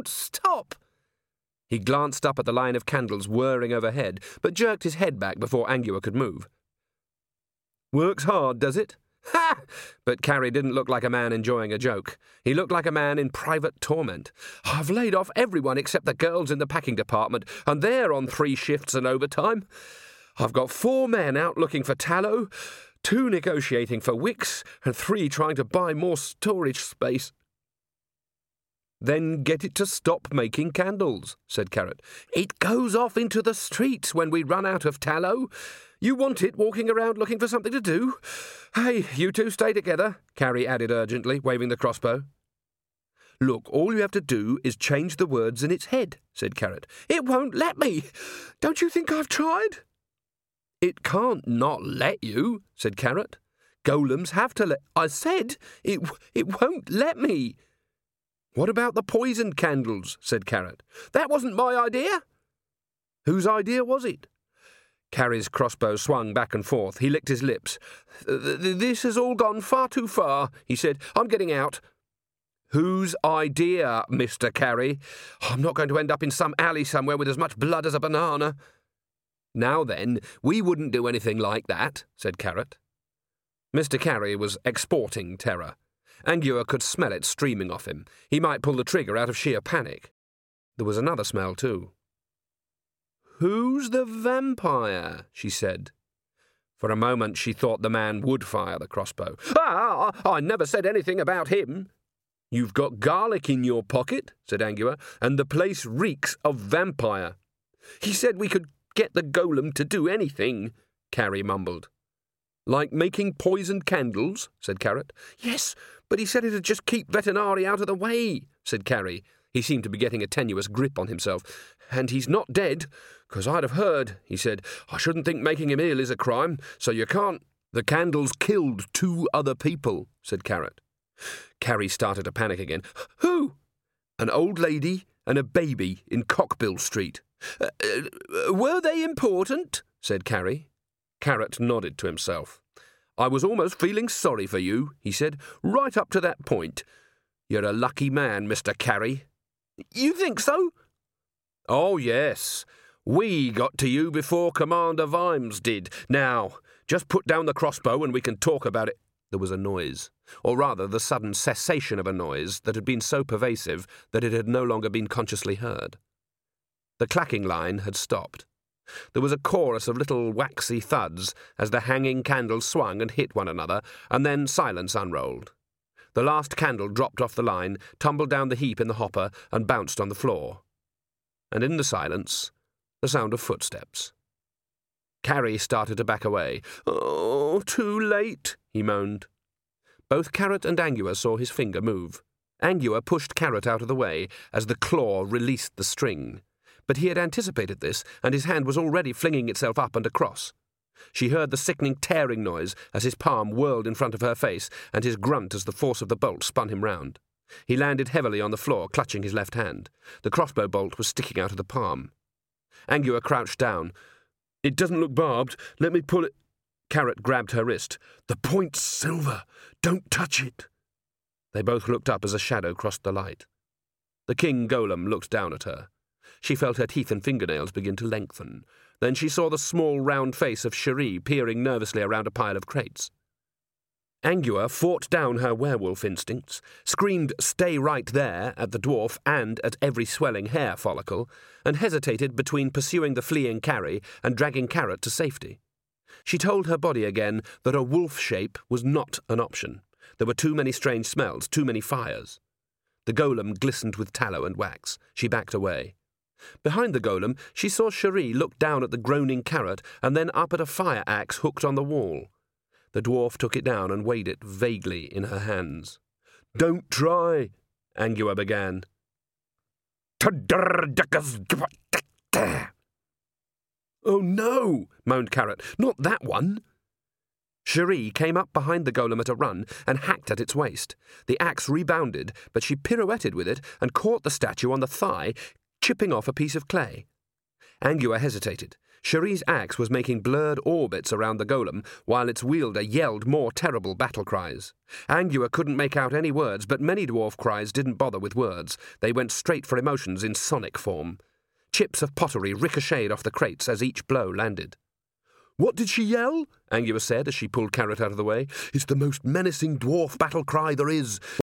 won't stop. He glanced up at the line of candles whirring overhead, but jerked his head back before Angua could move. Works hard, does it? Ha! But Carrie didn't look like a man enjoying a joke. He looked like a man in private torment. I've laid off everyone except the girls in the packing department, and they're on 3 shifts and overtime. I've got 4 men out looking for tallow, 2 negotiating for wicks, and 3 trying to buy more storage space. Then get it to stop making candles, said Carrot. It goes off into the streets when we run out of tallow. You want it walking around looking for something to do? Hey, you 2 stay together, Carrie added urgently, waving the crossbow. Look, all you have to do is change the words in its head, said Carrot. It won't let me. Don't you think I've tried? It can't not let you, said Carrot. Golems have to let... I said it won't let me. What about the poisoned candles, said Carrot. That wasn't my idea. Whose idea was it? Carrie's crossbow swung back and forth. He licked his lips. This has all gone far too far, he said. I'm getting out. Whose idea, Mr. Carrie? I'm not going to end up in some alley somewhere with as much blood as a banana. Now then, we wouldn't do anything like that, said Carrot. Mr. Carrie was exporting terror. Angua could smell it streaming off him. He might pull the trigger out of sheer panic. There was another smell, too. Who's the vampire? She said. For a moment she thought the man would fire the crossbow. I never said anything about him. You've got garlic in your pocket, said Angua, and the place reeks of vampire. He said we could get the golem to do anything, Carrie mumbled. Like making poisoned candles, said Carrot. Yes, but he said it'd just keep Vetinari out of the way, said Carrie. He seemed to be getting a tenuous grip on himself. And he's not dead, 'cause I'd have heard, he said. I shouldn't think making him ill is a crime, so you can't. The candles killed 2 other people, said Carrot. Carrie started to panic again. Who? An old lady and a baby in Cockbill Street. Were they important? Said Carrie. Carrot nodded to himself. I was almost feeling sorry for you, he said, right up to that point. You're a lucky man, Mr. Carrie. You think so? Oh, yes. We got to you before Commander Vimes did. Now, just put down the crossbow and we can talk about it. There was a noise, or rather the sudden cessation of a noise that had been so pervasive that it had no longer been consciously heard. The clacking line had stopped. There was a chorus of little waxy thuds as the hanging candles swung and hit one another, and then silence unrolled. The last candle dropped off the line, tumbled down the heap in the hopper, and bounced on the floor. And in the silence, the sound of footsteps. Carrie started to back away. Oh, too late, he moaned. Both Carrot and Angua saw his finger move. Angua pushed Carrot out of the way as the claw released the string. But he had anticipated this, and his hand was already flinging itself up and across. She heard the sickening tearing noise as his palm whirled in front of her face, and his grunt as the force of the bolt spun him round. He landed heavily on the floor, clutching his left hand. The crossbow bolt was sticking out of the palm. Angua crouched down. It doesn't look barbed. Let me pull it. Carrot grabbed her wrist. The point's silver. Don't touch it. They both looked up as a shadow crossed the light. The king golem looked down at her. She felt her teeth and fingernails begin to lengthen. Then she saw the small, round face of Cherie peering nervously around a pile of crates. Angua fought down her werewolf instincts, screamed "Stay right there" at the dwarf and at every swelling hair follicle, and hesitated between pursuing the fleeing Carrie and dragging Carrot to safety. She told her body again that a wolf shape was not an option. There were too many strange smells, too many fires. The golem glistened with tallow and wax. She backed away. Behind the golem, she saw Cherie look down at the groaning Carrot and then up at a fire axe hooked on the wall. The dwarf took it down and weighed it vaguely in her hands. "Don't try," Angua began. "Oh no," moaned Carrot. "Not that one." Cherie came up behind the golem at a run and hacked at its waist. The axe rebounded, but she pirouetted with it and caught the statue on the thigh, chipping off a piece of clay. Angua hesitated. Cherie's axe was making blurred orbits around the golem, while its wielder yelled more terrible battle cries. Angua couldn't make out any words, but many dwarf cries didn't bother with words. They went straight for emotions in sonic form. Chips of pottery ricocheted off the crates as each blow landed. "What did she yell?" Angua said as she pulled Carrot out of the way. "It's the most menacing dwarf battle cry there is.